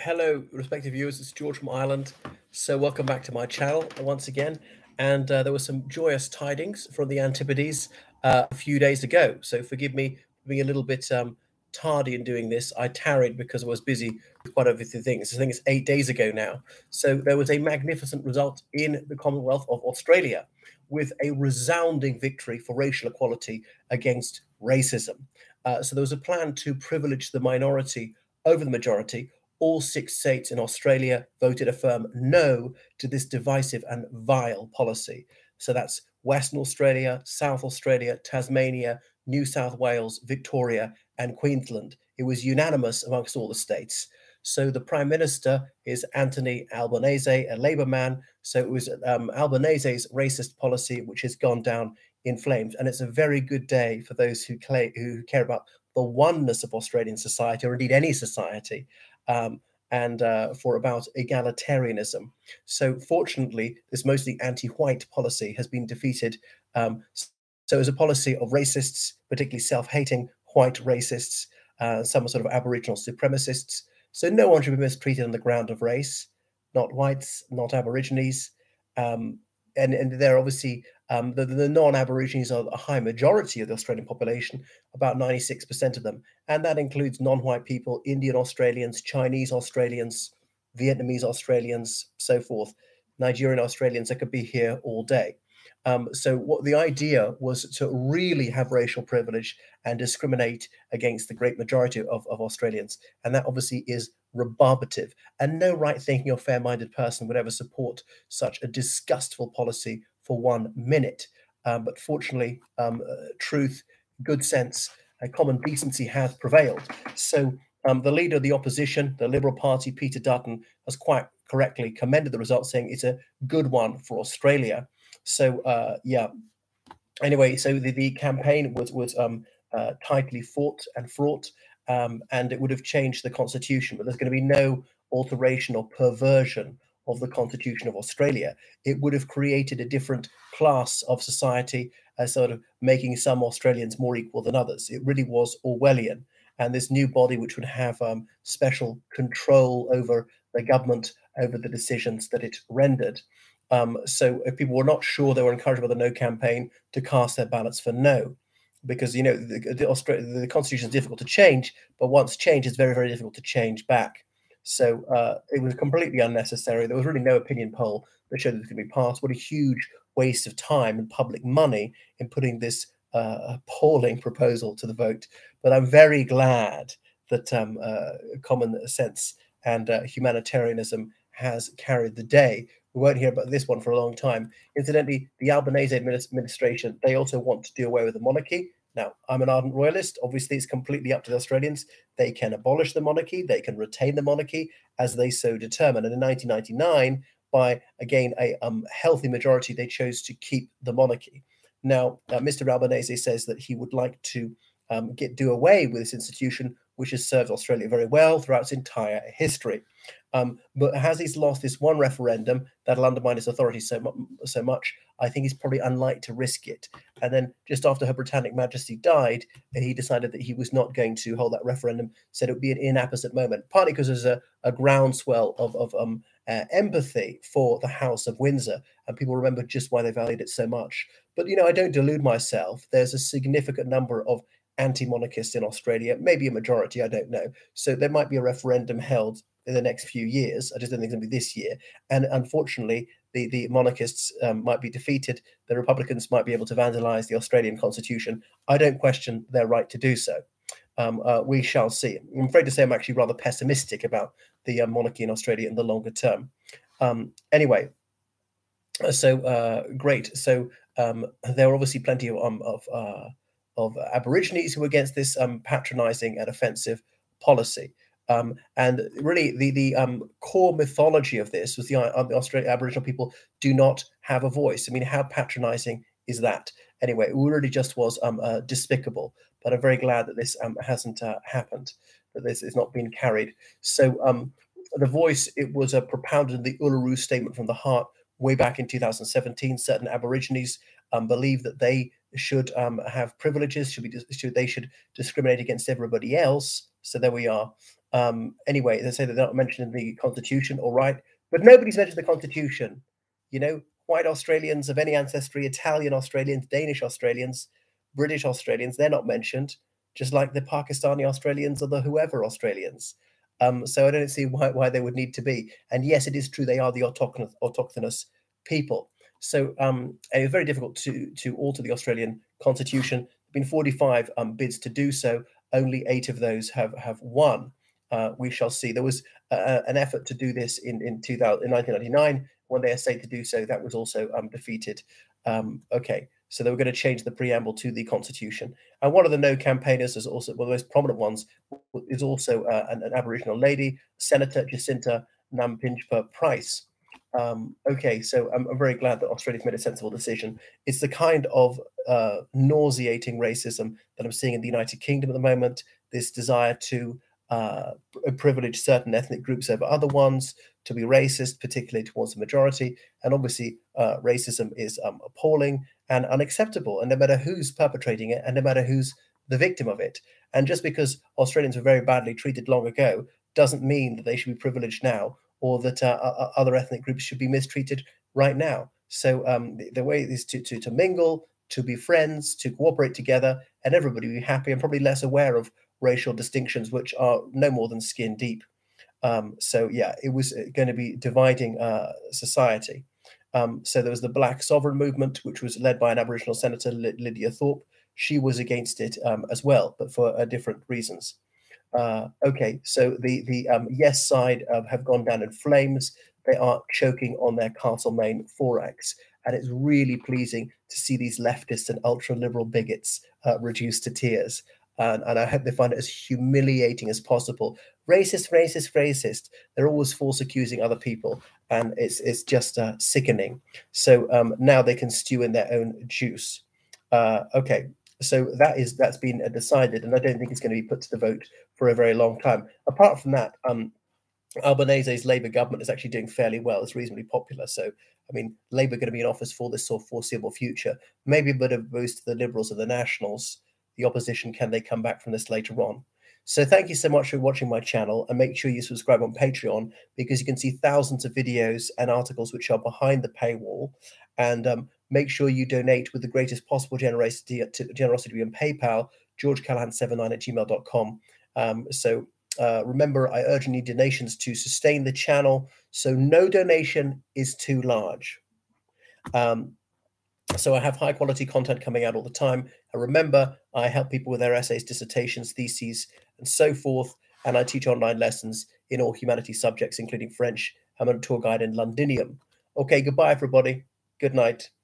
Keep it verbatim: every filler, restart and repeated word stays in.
Hello, respective viewers. It's George from Ireland. So, welcome back to my channel once again. And uh, there were some joyous tidings from the Antipodes uh, a few days ago. So, forgive me for being a little bit um, tardy in doing this. I tarried because I was busy with quite a few things. I think it's eight days ago now. So, there was a magnificent result in the Commonwealth of Australia with a resounding victory for racial equality against racism. Uh, so, there was a plan to privilege the minority over the majority. All six states in Australia voted a firm no to this divisive and vile policy. So that's Western Australia, South Australia, Tasmania, New South Wales, Victoria, and Queensland. It was unanimous amongst all the states. So the Prime Minister is Anthony Albanese, a Labour man. So it was um, Albanese's racist policy which has gone down in flames. And it's a very good day for those who, claim, who care about the oneness of Australian society, or indeed any society. Um, and uh, for about egalitarianism. So, fortunately, this mostly anti white policy has been defeated. Um, so, as a policy of racists, particularly self hating white racists, uh, some sort of Aboriginal supremacists. So, no one should be mistreated on the ground of race, not whites, not Aborigines. Um, and, and they're obviously um, the, the non-Aborigines are a high majority of the Australian population, about ninety-six percent of them. And that includes non-white people, Indian Australians, Chinese Australians, Vietnamese Australians, so forth, Nigerian Australians that could be here all day. Um, so what the idea was to really have racial privilege and discriminate against the great majority of, of Australians. And that obviously is rebarbative. And no right-thinking or fair-minded person would ever support such a disgustful policy for one minute. Um, but fortunately, um, uh, truth, good sense, and common decency has prevailed. So um, the leader of the opposition, the Liberal Party, Peter Dutton, has quite correctly commended the result, saying it's a good one for Australia. So uh, yeah. Anyway, so the, the campaign was was um, uh, tightly fought and fraught, um, and it would have changed the constitution. But there's going to be no alteration or perversion of the Constitution of Australia. It would have created a different class of society, as sort of making some Australians more equal than others. It really was Orwellian. And this new body, which would have um, special control over the government, over the decisions that it rendered. Um, so if people were not sure, they were encouraged by the No campaign to cast their ballots for No, because you know the, the, Austra- the constitution is difficult to change, but once changed, it's very, very difficult to change back. So uh, it was completely unnecessary. There was really no opinion poll that showed that it could be passed. What a huge waste of time and public money in putting this uh, appalling proposal to the vote. But I'm very glad that um, uh, common sense and uh, humanitarianism has carried the day. We won't hear about this one for a long time. Incidentally, the Albanese administration, they also want to do away with the monarchy. Now, I'm an ardent royalist. Obviously, it's completely up to the Australians. They can abolish the monarchy. They can retain the monarchy as they so determine. And in nineteen ninety-nine, by, again, a um, healthy majority, they chose to keep the monarchy. Now, uh, Mister Albanese says that he would like to um, get do away with this institution, which has served Australia very well throughout its entire history. Um, but as he's lost this one referendum that'll undermine his authority so, mu- so much, I think he's probably unlikely to risk it. And then just after Her Britannic Majesty died, he decided that he was not going to hold that referendum, said it would be an inapposite moment, partly because there's a, a groundswell of, of um, uh, empathy for the House of Windsor, and people remember just why they valued it so much. But, you know, I don't delude myself. There's a significant number of anti-monarchists in Australia, maybe a majority, I don't know. So there might be a referendum held in the next few years. I just don't think it's going to be this year. And unfortunately, the, the monarchists um, might be defeated. The Republicans might be able to vandalize the Australian constitution. I don't question their right to do so. Um, uh, we shall see. I'm afraid to say I'm actually rather pessimistic about the uh, monarchy in Australia in the longer term. Um, anyway, so uh, great. So um, there are obviously plenty of um, of, uh, of Aborigines who were against this um, patronising and offensive policy. Um, and really, the the um, core mythology of this was the, uh, the Australian Aboriginal people do not have a voice. I mean, how patronising is that? Anyway, it really just was um, uh, despicable. But I'm very glad that this um, hasn't uh, happened, that this has not been carried. So um, the voice, it was uh, propounded in the Uluru Statement from the Heart way back in two thousand seventeen. Certain Aborigines um, believe that they should um, have privileges, should be should they should discriminate against everybody else. So there we are. Um, anyway, they say that they're not mentioned in the Constitution, all right, but nobody's mentioned the Constitution. You know, white Australians of any ancestry, Italian Australians, Danish Australians, British Australians, they're not mentioned, just like the Pakistani Australians or the whoever Australians. Um, so I don't see why, why they would need to be. And yes, it is true they are the autochthonous, autochthonous people. So um, it was very difficult to to alter the Australian Constitution. There have been forty-five um, bids to do so. Only eight of those have have won. Uh, we shall see. There was uh, an effort to do this in in, two thousand, in nineteen ninety-nine. When they essayed to do so, that was also um, defeated. Um, okay, so they were going to change the preamble to the Constitution. And one of the no campaigners is also one of the most prominent ones is also uh, an, an Aboriginal lady, Senator Jacinta Nampijinpa Price. Um, okay, so I'm, I'm very glad that Australia's made a sensible decision. It's the kind of uh, nauseating racism that I'm seeing in the United Kingdom at the moment. This desire to uh, privilege certain ethnic groups over other ones, to be racist, particularly towards the majority. And obviously, uh, racism is um, appalling and unacceptable. And no matter who's perpetrating it, and no matter who's the victim of it. And just because Australians were very badly treated long ago doesn't mean that they should be privileged now, or that uh, other ethnic groups should be mistreated right now. So um, the, the way is to, to, to mingle, to be friends, to cooperate together, and everybody be happy and probably less aware of racial distinctions, which are no more than skin deep. Um, so yeah, it was going to be dividing uh, society. Um, so there was the Black Sovereign Movement, which was led by an Aboriginal senator, Lydia Thorpe. She was against it um, as well, but for uh, different reasons. Uh, okay, so the the um, yes side uh, have gone down in flames. They are choking on their Castlemaine four-X, and it's really pleasing to see these leftists and ultra-liberal bigots uh, reduced to tears. And, and I hope they find it as humiliating as possible. Racist, racist, racist. They're always false accusing other people, and it's it's just uh, sickening. So um, now they can stew in their own juice. Uh, okay. So that is that's been decided, and I don't think it's going to be put to the vote for a very long time. Apart from that, um, Albanese's Labour government is actually doing fairly well. It's reasonably popular. So, I mean, Labour are going to be in office for this sort of foreseeable future. Maybe a bit of a boost to the Liberals and the Nationals. The opposition, can they come back from this later on? So thank you so much for watching my channel, and make sure you subscribe on Patreon, because you can see thousands of videos and articles which are behind the paywall. And um, make sure you donate with the greatest possible generosity, generosity on PayPal, george callahan seventy-nine at gmail dot com. Um, so uh, remember, I urge any donations to sustain the channel. So no donation is too large. Um, So I have high quality content coming out all the time. And remember, I help people with their essays, dissertations, theses, and so forth. And I teach online lessons in all humanities subjects, including French. I'm a tour guide in Londinium. Okay, goodbye, everybody. Good night.